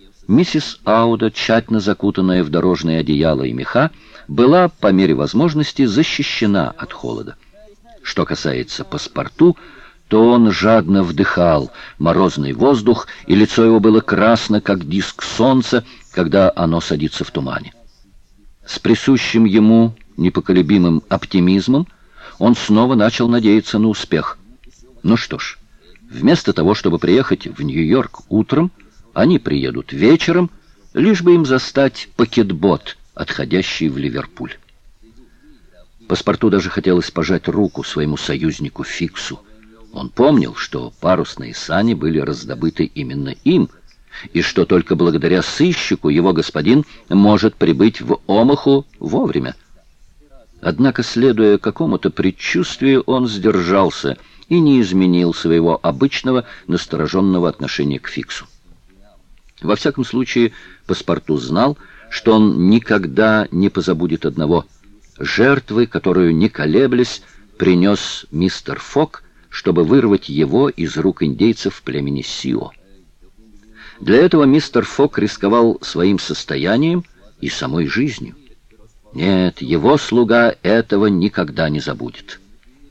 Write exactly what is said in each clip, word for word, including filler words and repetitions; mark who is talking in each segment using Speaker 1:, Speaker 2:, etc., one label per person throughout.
Speaker 1: Миссис Ауда, тщательно закутанная в дорожные одеяла и меха, была по мере возможности защищена от холода. Что касается паспорту, то он жадно вдыхал морозный воздух, и лицо его было красно, как диск солнца, когда оно садится в тумане. С присущим ему непоколебимым оптимизмом он снова начал надеяться на успех. Ну что ж, вместо того, чтобы приехать в Нью-Йорк утром, они приедут вечером, лишь бы им застать пакетбот, отходящий в Ливерпуль. Паспорту даже хотелось пожать руку своему союзнику Фиксу. Он помнил, что парусные сани были раздобыты именно им, и что только благодаря сыщику его господин может прибыть в Омаху вовремя. Однако, следуя какому-то предчувствию, он сдержался и не изменил своего обычного настороженного отношения к Фиксу. Во всяком случае, паспорту знал, что он никогда не позабудет одного — жертвы, которую, не колеблясь, принес мистер Фок, чтобы вырвать его из рук индейцев племени Сио. Для этого мистер Фок рисковал своим состоянием и самой жизнью. Нет, его слуга этого никогда не забудет.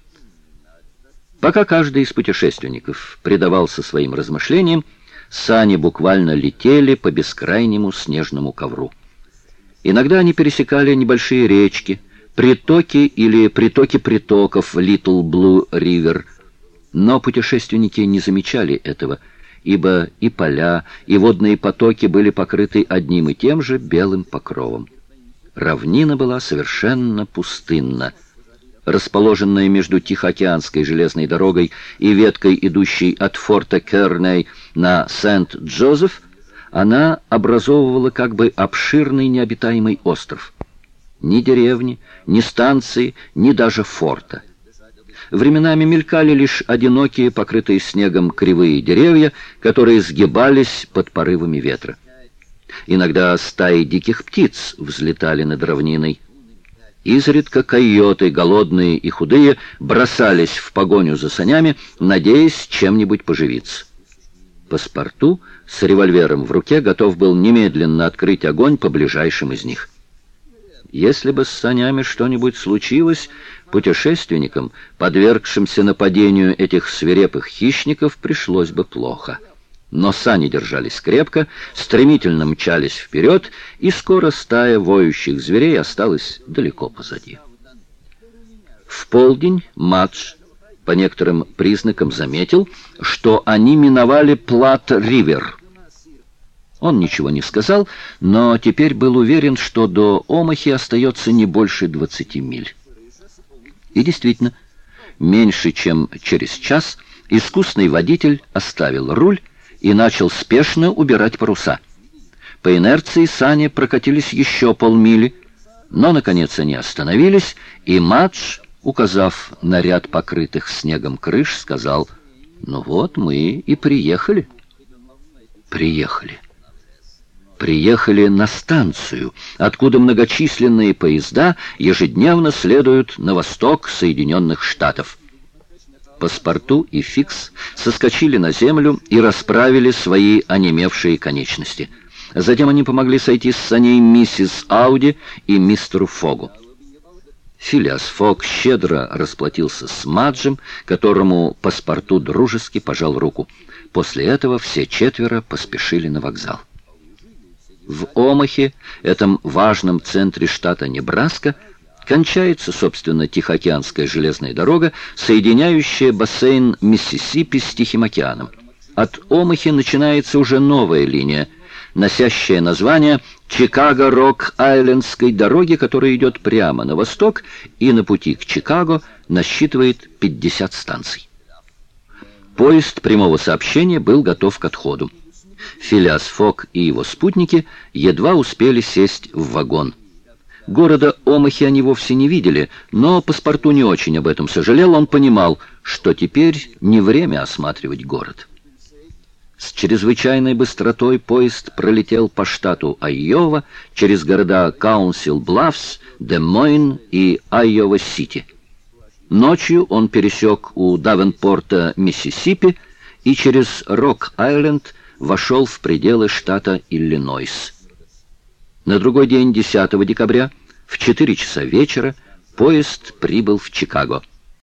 Speaker 1: Пока каждый из путешественников предавался своим размышлениям, сани буквально летели по бескрайнему снежному ковру. Иногда они пересекали небольшие речки, притоки или притоки притоков в Литл Блу Ривер, но путешественники не замечали этого, ибо и поля, и водные потоки были покрыты одним и тем же белым покровом. Равнина была совершенно пустынна. Расположенная между Тихоокеанской железной дорогой и веткой, идущей от форта Керней на Сент-Джозеф, она образовывала как бы обширный необитаемый остров. Ни деревни, ни станции, ни даже форта. Временами мелькали лишь одинокие, покрытые снегом кривые деревья, которые сгибались под порывами ветра. Иногда стаи диких птиц взлетали над равниной. Изредка койоты, голодные и худые, бросались в погоню за санями, надеясь чем-нибудь поживиться. Паспорту с револьвером в руке готов был немедленно открыть огонь по ближайшим из них. Если бы с санями что-нибудь случилось, путешественникам, подвергшимся нападению этих свирепых хищников, пришлось бы плохо. Но сани держались крепко, стремительно мчались вперед, и скоро стая воющих зверей осталась далеко позади. В полдень Мадж по некоторым признакам заметил, что они миновали Плат-Ривер. Он ничего не сказал, но теперь был уверен, что до Омахи остается не больше двадцати миль. И действительно, меньше чем через час искусный водитель оставил руль и начал спешно убирать паруса. По инерции сани прокатились еще полмили, но, наконец, они остановились, и Мадж, указав на ряд покрытых снегом крыш, сказал: «Ну вот, мы и приехали». Приехали. Приехали на станцию, откуда многочисленные поезда ежедневно следуют на восток Соединенных Штатов. Паспорту и Фикс соскочили на землю и расправили свои онемевшие конечности. Затем они помогли сойти с саней миссис Ауди и мистеру Фогу. Филиас Фог щедро расплатился с Маджем, которому Паспорту дружески пожал руку. После этого все четверо поспешили на вокзал. В Омахе, этом важном центре штата Небраска, кончается, собственно, Тихоокеанская железная дорога, соединяющая бассейн Миссисипи с Тихим океаном. От Омахи начинается уже новая линия, носящая название Чикаго-Рок-Айлендской дороги, которая идет прямо на восток и на пути к Чикаго насчитывает пятьдесят станций. Поезд прямого сообщения был готов к отходу. Филиас Фог и его спутники едва успели сесть в вагон. Города Омахи они вовсе не видели, но Паспорту не очень об этом сожалел. Он понимал, что теперь не время осматривать город. С чрезвычайной быстротой поезд пролетел по штату Айова через города Каунсил-Блаффс, Де-Мойн и Айова-Сити. Ночью он пересек у Давенпорта Миссисипи и через Рок-Айленд вошел в пределы штата Иллинойс. На другой день, десятого декабря, в четыре часа вечера, поезд прибыл в Чикаго.